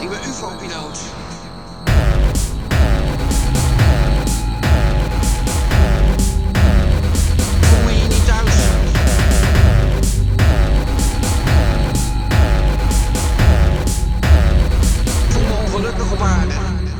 Ik ben UFO-piloot. Voel me hier niet thuis. Voel me ongelukkig op aarde.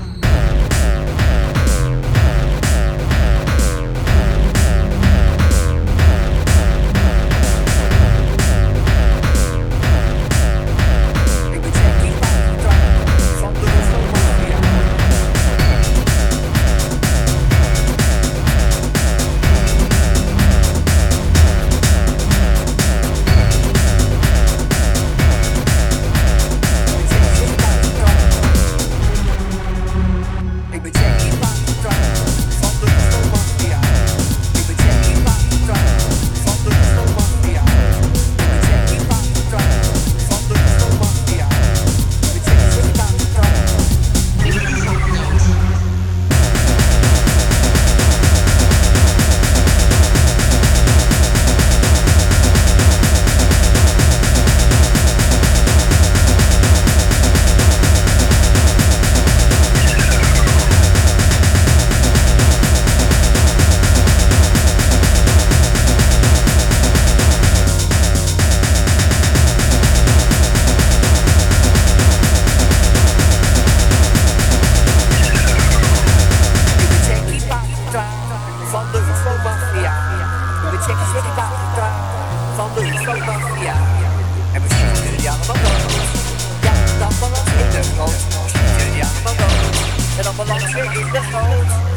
Van de UFO-mafia. En misschien kunnen jullie allemaal dood. Ja, dan balans in de goot. Misschien kunnen jullie allemaal dood. En dan balans weer in de goot.